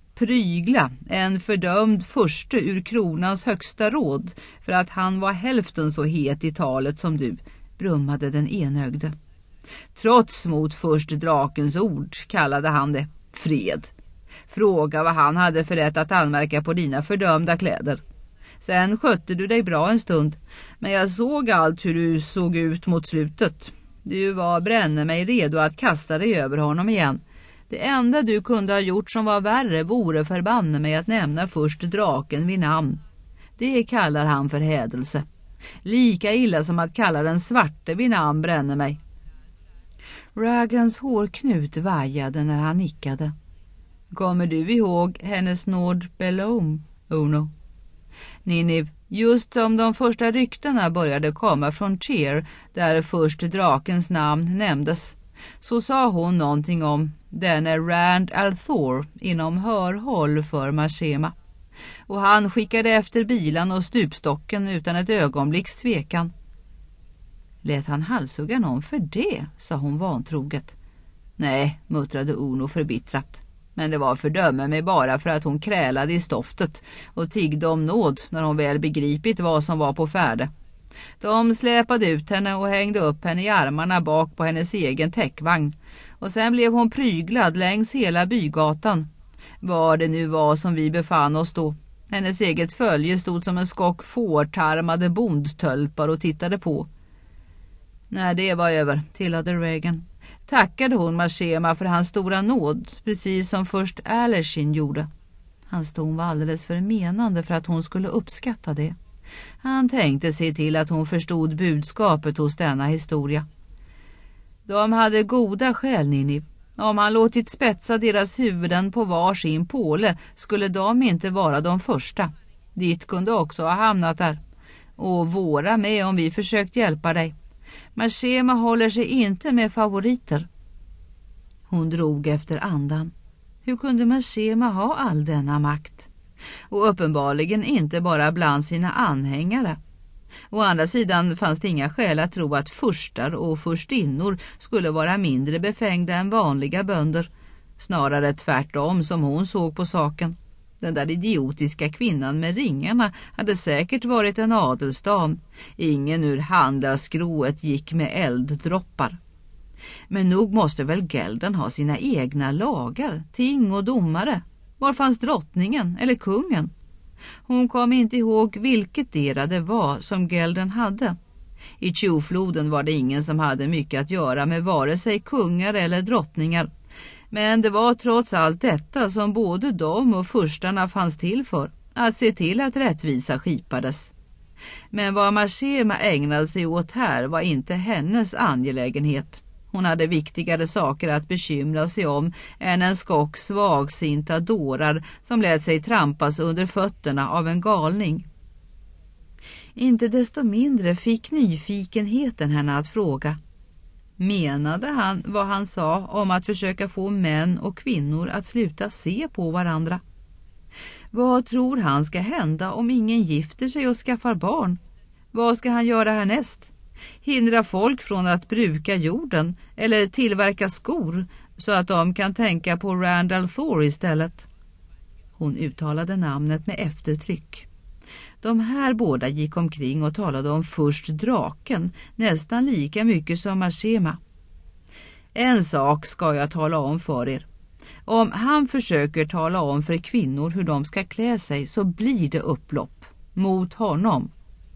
en fördömd furste ur kronans högsta råd för att han var hälften så het i talet som du, brummade den enögde. Trots mot först drakens ord kallade han det fred. Fråga vad han hade för rätt att anmärka på dina fördömda kläder. Sen skötte du dig bra en stund, men jag såg allt hur du såg ut mot slutet. Du var bränne mig redo att kasta dig över honom igen. Det enda du kunde ha gjort som var värre vore förbanne mig att nämna först draken vid namn. Det kallar han för hädelse. Lika illa som att kalla den svarte vid namn bränner mig. Ragans hårknut vajade när han nickade. Kommer du ihåg hennes nåd Belom, Uno? Ninive, just som de första ryktena började komma från Tyr, där först drakens namn nämndes, så sa hon någonting om denne Rand al'Thor inom hörhåll för Mashema. Och han skickade efter bilan och stupstocken utan ett ögonblicks tvekan. Lät han halshugga någon för det, sa hon vantroget. Nej, muttrade Uno förbittrat. Men det var fördöme mig bara för att hon krälade i stoftet och tiggde om nåd när hon väl begripit vad som var på färde. De släpade ut henne och hängde upp henne i armarna bak på hennes egen täckvagn. Och sen blev hon pryglad längs hela bygatan. Var det nu var som vi befann oss då. Hennes eget följe stod som en skock fårtarmade bondtölpar och tittade på. När det var över, tillade Regan, tackade hon Mashema för hans stora nåd, precis som först Alersin gjorde. Hans ton var alldeles för menande för att hon skulle uppskatta det. Han tänkte se till att hon förstod budskapet hos denna historia. De hade goda skäl, Ninive. Om han låtit spetsa deras huvuden på var sin påle skulle de inte vara de första. Ditt kunde också ha hamnat där. Och våra med om vi försökt hjälpa dig. Marchema håller sig inte med favoriter. Hon drog efter andan. Hur kunde Marchema ha all denna makt? Och uppenbarligen inte bara bland sina anhängare. Å andra sidan fanns det inga skäl att tro att furstar och furstinnor skulle vara mindre befängda än vanliga bönder. Snarare tvärtom som hon såg på saken. Den där idiotiska kvinnan med ringarna hade säkert varit en adelsdam. Ingen ur handlarskroet gick med elddroppar. Men nog måste väl Gelden ha sina egna lagar, ting och domare. Var fanns drottningen eller kungen? Hon kom inte ihåg vilket det var som Gelden hade. I Tjofloden var det ingen som hade mycket att göra med vare sig kungar eller drottningar. Men det var trots allt detta som både de och furstarna fanns till för, att se till att rättvisa skipades. Men vad Marchema ägnade sig åt här var inte hennes angelägenhet. Hon hade viktigare saker att bekymra sig om än en skock svagsinta dårar som lät sig trampas under fötterna av en galning. Inte desto mindre fick nyfikenheten henne att fråga. Menade han vad han sa om att försöka få män och kvinnor att sluta se på varandra? Vad tror han ska hända om ingen gifter sig och skaffar barn? Vad ska han göra härnäst? Hindra folk från att bruka jorden eller tillverka skor så att de kan tänka på Randall Thor istället? Hon uttalade namnet med eftertryck. De här båda gick omkring och talade om först draken, nästan lika mycket som Marchema. En sak ska jag tala om för er. Om han försöker tala om för kvinnor hur de ska klä sig så blir det upplopp mot honom.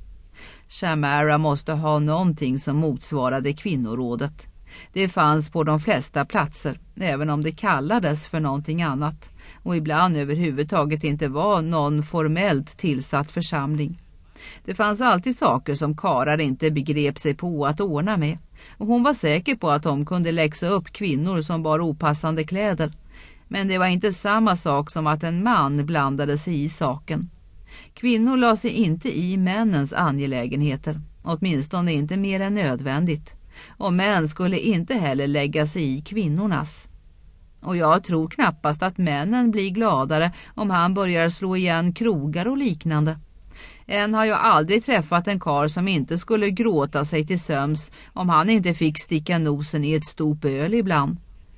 Shamara måste ha någonting som motsvarade kvinnorådet. Det fanns på de flesta platser, även om det kallades för någonting annat. Och ibland överhuvudtaget inte var någon formellt tillsatt församling. Det fanns alltid saker som karar inte begrep sig på att ordna med. Och hon var säker på att de kunde läxa upp kvinnor som bar opassande kläder. Men det var inte samma sak som att en man blandade sig i saken. Kvinnor la sig inte i männens angelägenheter, åtminstone inte mer än nödvändigt. Och män skulle inte heller lägga sig i kvinnornas. Och jag tror knappast att männen blir gladare om han börjar slå igen krogar och liknande. Än har jag aldrig träffat en karl som inte skulle gråta sig till söms om han inte fick sticka nosen i ett stop öl ibland.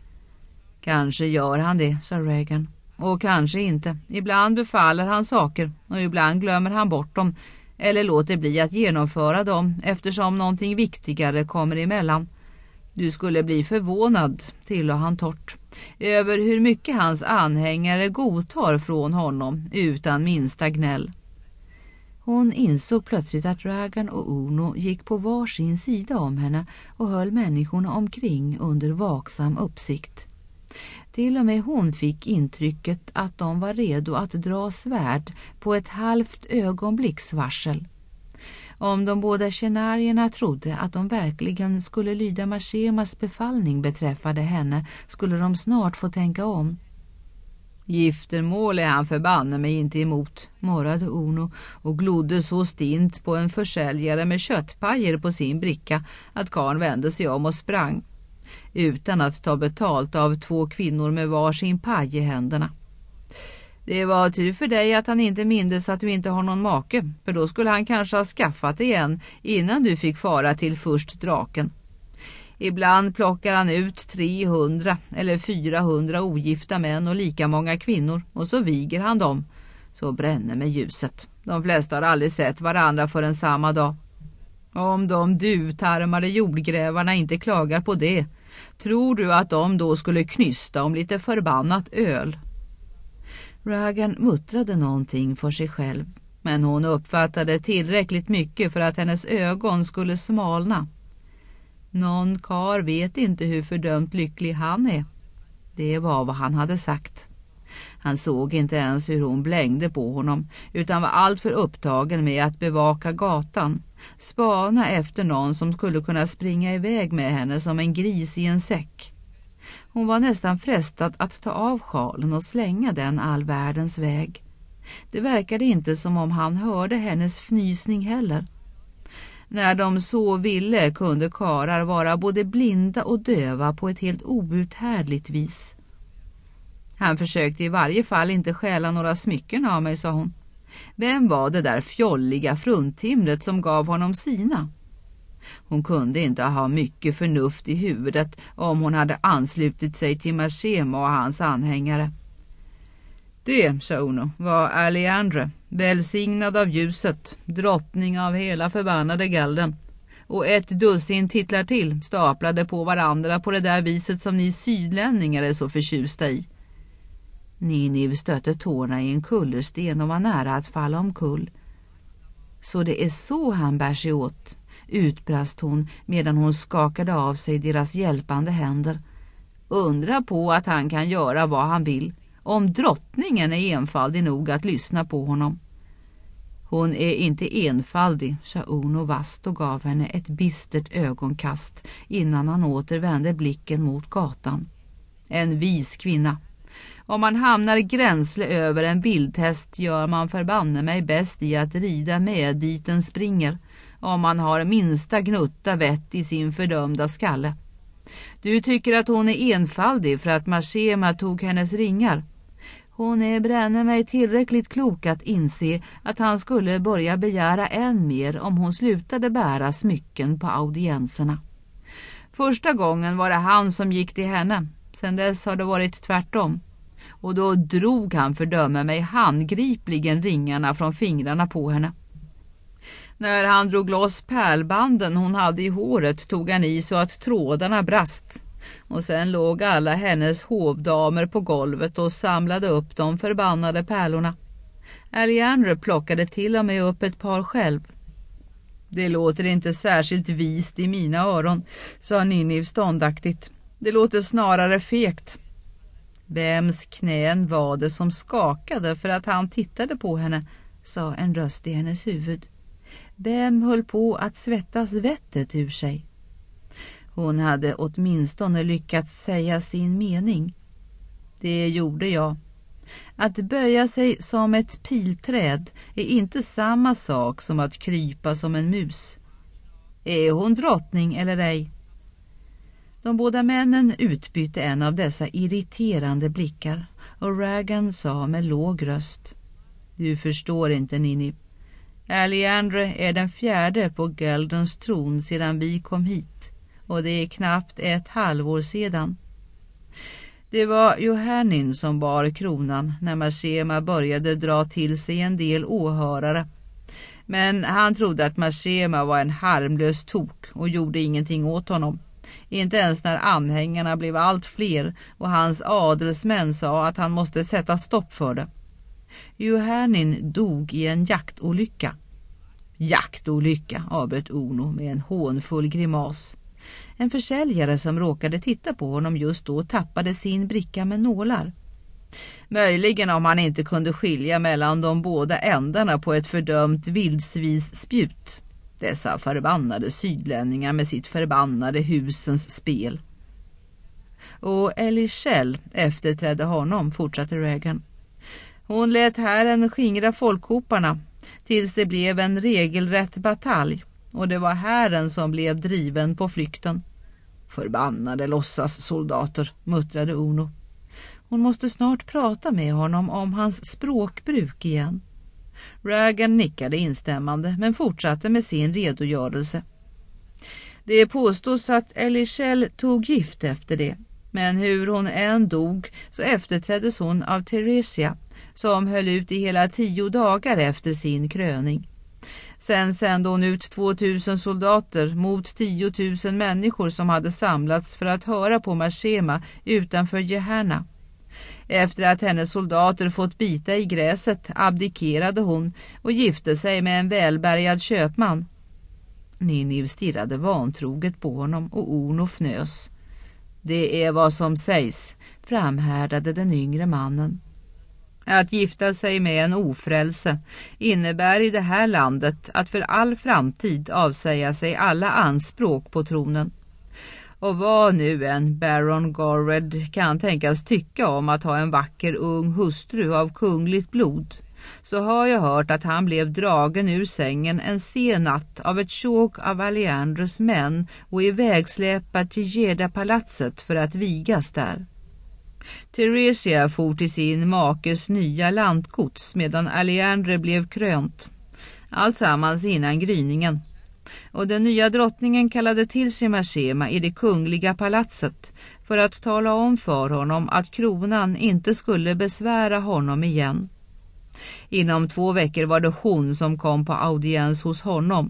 Kanske gör han det, sa Regan. Och kanske inte. Ibland befaller han saker och ibland glömmer han bort dem eller låter bli att genomföra dem eftersom någonting viktigare kommer emellan. Du skulle bli förvånad, tillade han torrt, över hur mycket hans anhängare godtar från honom utan minsta gnäll. Hon insåg plötsligt att Regan och Uno gick på var sin sida om henne och höll människorna omkring under vaksam uppsikt. Till och med hon fick intrycket att de var redo att dra svärd på ett halvt ögonblicks varsel. Om de båda tjänarierna trodde att de verkligen skulle lyda Marchemas befallning beträffade henne skulle de snart få tänka om. Giftermål är han förbanne mig inte emot, morrade Uno och glodde så stint på en försäljare med köttpajer på sin bricka att karln vände sig om och sprang. Utan att ta betalt av 2 kvinnor med varsin paj i händerna. Det var tur för dig att han inte mindes att du inte har någon make, för då skulle han kanske ha skaffat det igen innan du fick fara till först draken. Ibland plockar han ut 300 eller 400 ogifta män och lika många kvinnor och så viger han dem. Så bränner med ljuset. De flesta har aldrig sett varandra förrän samma dag. Om de duvtarmade jordgrävarna inte klagar på det, tror du att de då skulle knysta om lite förbannat öl? Regan muttrade någonting för sig själv, men hon uppfattade tillräckligt mycket för att hennes ögon skulle smalna. Någon kar vet inte hur fördömt lycklig han är. Det var vad han hade sagt. Han såg inte ens hur hon blängde på honom, utan var alltför upptagen med att bevaka gatan, spana efter någon som skulle kunna springa iväg med henne som en gris i en säck. Hon var nästan frestad att ta av sjalen och slänga den all världens väg. Det verkade inte som om han hörde hennes fnysning heller. När de så ville kunde karar vara både blinda och döva på ett helt outhärdligt vis. Han försökte i varje fall inte stjäla några smycken av mig, sa hon. Vem var det där fjolliga fruntimret som gav honom sina? Hon kunde inte ha mycket förnuft i huvudet om hon hade anslutit sig till Machema och hans anhängare. Det, sa Uno, var Aleandre, välsignad av ljuset, drottning av hela förbannade Galden, och ett dussin titlar till staplade på varandra på det där viset som ni sydlänningar är så förtjusta i. Ninive stötte tårna i en kullersten och var nära att falla omkull. Så det är så han bär sig åt, utbrast hon medan hon skakade av sig deras hjälpande händer. Undra på att han kan göra vad han vill, om drottningen är enfaldig nog att lyssna på honom. Hon är inte enfaldig, sa Uno vast och gav henne ett bistert ögonkast innan han återvände blicken mot gatan. En vis kvinna. Om man hamnar gränsle över en vildhäst gör man förbanne mig bäst i att rida med dit den springer, om man har minsta gnutta vett i sin fördömda skalle. Du tycker att hon är enfaldig för att Machema tog hennes ringar. Hon är bränner mig tillräckligt klok att inse att han skulle börja begära än mer om hon slutade bära smycken på audienserna. Första gången var det han som gick till henne. Sen dess har det varit tvärtom. Och då drog han fördöme mig handgripligen ringarna från fingrarna på henne. När han drog loss pärlbanden hon hade i håret tog han i så att trådarna brast. Och sen låg alla hennes hovdamer på golvet och samlade upp de förbannade pärlorna. Aleandre plockade till och med upp ett par själv. Det låter inte särskilt vist i mina öron, sa Ninive ståndaktigt. Det låter snarare fegt. Vems knän var det som skakade för att han tittade på henne, sa en röst i hennes huvud. Vem höll på att svettas vettet ur sig? Hon hade åtminstone lyckats säga sin mening. Det gjorde jag. Att böja sig som ett pilträd är inte samma sak som att krypa som en mus. Är hon drottning eller ej? De båda männen utbytte en av dessa irriterande blickar och Ragan sa med låg röst. Du förstår inte, Ninive. Aleandre är den fjärde på Galdens tron sedan vi kom hit. Och det är knappt ett halvår sedan. Det var Johannin som bar kronan när Machema började dra till sig en del åhörare. Men han trodde att Machema var en harmlös tok och gjorde ingenting åt honom. Inte ens när anhängarna blev allt fler och hans adelsmän sa att han måste sätta stopp för det. Johannin dog i en jaktolycka. Jaktolycka, avbröt Uno med en hånfull grimas. En försäljare som råkade titta på honom just då tappade sin bricka med nålar. Möjligen om han inte kunde skilja mellan de båda ändarna på ett fördömt vildsvisspjut. Dessa förbannade sydlänningar med sitt förbannade husens spel. Och Elichelle efterträdde honom, fortsatte Ragan. Hon lät herren skingra folkhoparna tills det blev en regelrätt batalj. Och det var herren som blev driven på flykten. Förbannade låtsassoldater, muttrade Uno. Hon måste snart prata med honom om hans språkbruk igen. Ragan nickade instämmande men fortsatte med sin redogörelse. Det påstås att Elichelle tog gift efter det. Men hur hon än dog så efterträddes hon av Theresia som höll ut i hela 10 dagar efter sin kröning. Sen sände hon ut 2000 soldater mot 10 000 människor som hade samlats för att höra på Machema utanför Gehenna. Efter att hennes soldater fått bita i gräset abdikerade hon och gifte sig med en välbärgad köpman. Ninive stirrade vantroget på honom och Uno fnös. Det är vad som sägs, framhärdade den yngre mannen. Att gifta sig med en ofrälse innebär i det här landet att för all framtid avsäga sig alla anspråk på tronen. Och vad nu en Baron Gorred kan tänkas tycka om att ha en vacker ung hustru av kungligt blod, så har jag hört att han blev dragen ur sängen en sen natt av ett tjog av Aleandros män och ivägsläpad till Gerda-palatset för att vigas där. Theresia for till sin makes nya landgods medan Aleandre blev krönt. Alltsammans innan gryningen. Och den nya drottningen kallade till sig Marcema i det kungliga palatset för att tala om för honom att kronan inte skulle besvära honom igen. Inom 2 veckor var det hon som kom på audiens hos honom.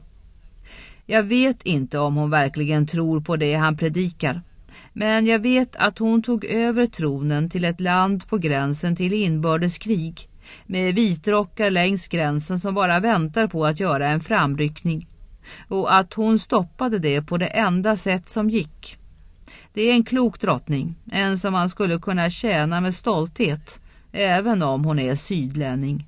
Jag vet inte om hon verkligen tror på det han predikar, men jag vet att hon tog över tronen till ett land på gränsen till inbördeskrig, med vitrockar längs gränsen som bara väntar på att göra en framryckning, och att hon stoppade det på det enda sätt som gick. Det är en klok drottning, en som man skulle kunna tjäna med stolthet, även om hon är sydlänning.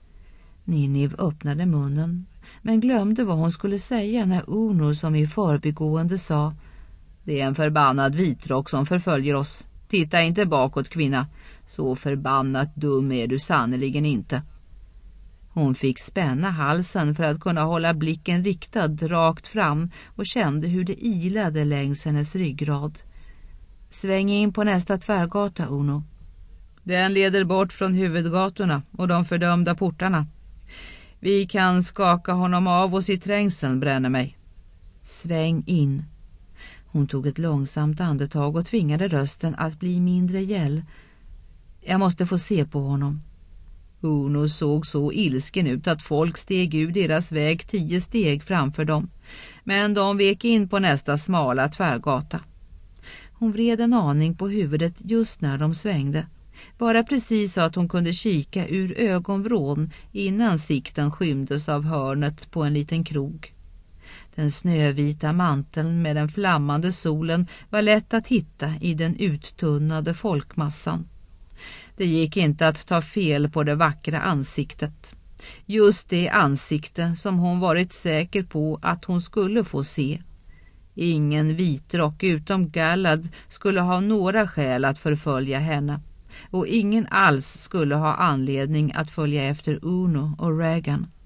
Ninive öppnade munnen, men glömde vad hon skulle säga när Uno som i förbigående sa: det är en förbannad vitrock som förföljer oss. Titta inte bakåt, kvinna. Så förbannat dum är du sannoliken inte. Hon fick spänna halsen för att kunna hålla blicken riktad rakt fram och kände hur det ilade längs hennes ryggrad. Sväng in på nästa tvärgata, Uno. Den leder bort från huvudgatorna och de fördömda portarna. Vi kan skaka honom av oss i trängseln, bränner mig. Sväng in. Hon tog ett långsamt andetag och tvingade rösten att bli mindre gäll. Jag måste få se på honom. Uno såg så ilsken ut att folk steg ur deras väg 10 steg framför dem. Men de vek in på nästa smala tvärgata. Hon vred en aning på huvudet just när de svängde. Bara precis så att hon kunde kika ur ögonvrån innan sikten skymdes av hörnet på en liten krog. Den snövita manteln med den flammande solen var lätt att hitta i den uttunnade folkmassan. Det gick inte att ta fel på det vackra ansiktet. Just det ansikte som hon varit säker på att hon skulle få se. Ingen vitrock utom Gallad skulle ha några skäl att förfölja henne. Och ingen alls skulle ha anledning att följa efter Uno och Regan.